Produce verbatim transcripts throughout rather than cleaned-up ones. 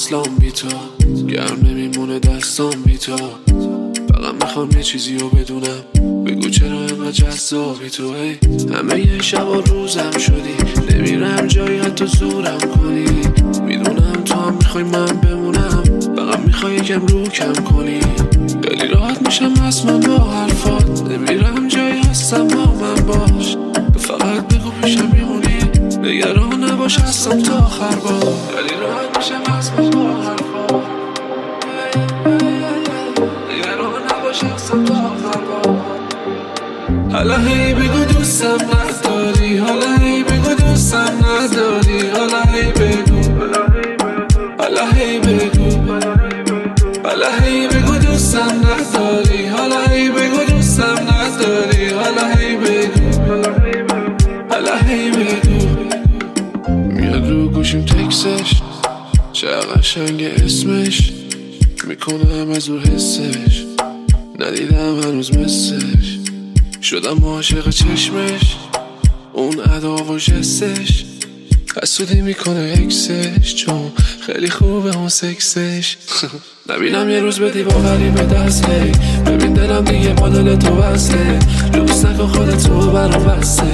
اصلام بی تو، گرم نمیمونه دستام بی تو. فقط میخوام یه چیزی رو بدونم، بگو چرا اینقدر جذابی تو. هی همه یه شب و روزم شدی، نمیرم جایی حتی زورم کنی. میدونم تو هم میخوای من بمونم، فقط میخوای یکم رو کم کنی. خیلی راحت میشم از من با حرفات، نمیرم جایی هستم با من باش. فقط بگو پیشم میمونی، نگران نباش هستم تا آخر با. خیلی راحت میشم از من با حرفات، نگران نباش هستم تا آخر با. حالا هی بگو دوستم نداری، حالا هی بگو دوستم نداری، حالا هی بگو، حالا هی بگو، حالا هی بگو دوستم نداری، حالا هی بگو دوستم نداری، حالا هی بگو، حالا هی بگو. میاد رو گوشیم تکسش، چه قشنگ اسمش، میکنم از اون حسش، ندیدم هنوز مثلش. شدم عاشق چشمش، اون ادا و جستش، حسودی میکنه اکسش، چون خیلی خوبه اون سکسش. نبینم یه روز بدی با غریبه دست، هی ببین دلم دیگه مادل تو بسته. لوس نکن خودتو برام بسته،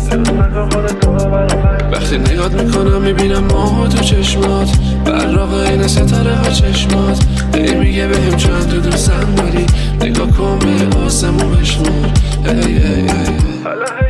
وقتی نگات میکنم میبینم ماه تو چشمات، براق این ستاره ها چشمات. هی میگه بهم چند تو دوستم داری، نگاه کن به آسمون بشمار. ای ای ای